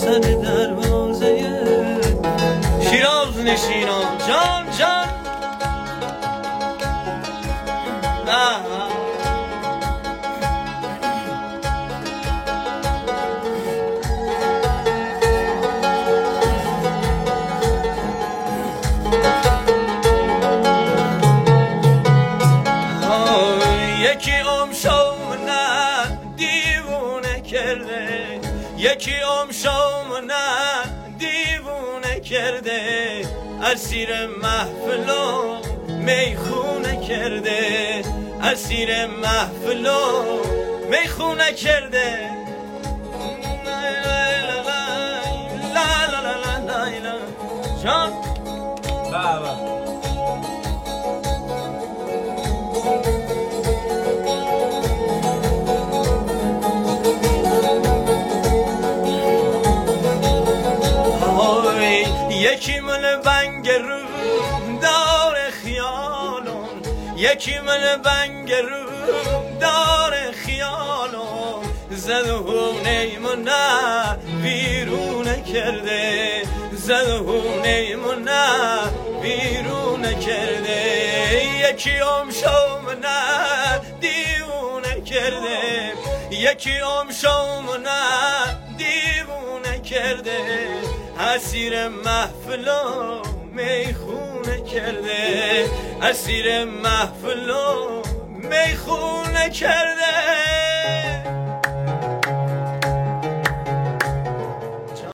سر دروازه شیراز نشینان جان جان یکی امشامونه دیوونه کرده یکی امشامونه دیوونه کرده اسیر محفل و میخونه کرده اسیر محفل و میخونه کرده لا لا لا لا لا جان بابا یکی من بنگ رو دار خیالم یکی من بنگ رو دار خیالم زدونه من بیرون کرده زدونه من بیرون کرده یکی امشام نه دیوونه کرده یکی امشام نه دیوونه کرده اسیر محفل و میخونه کرده اسیر محفل و میخونه کرده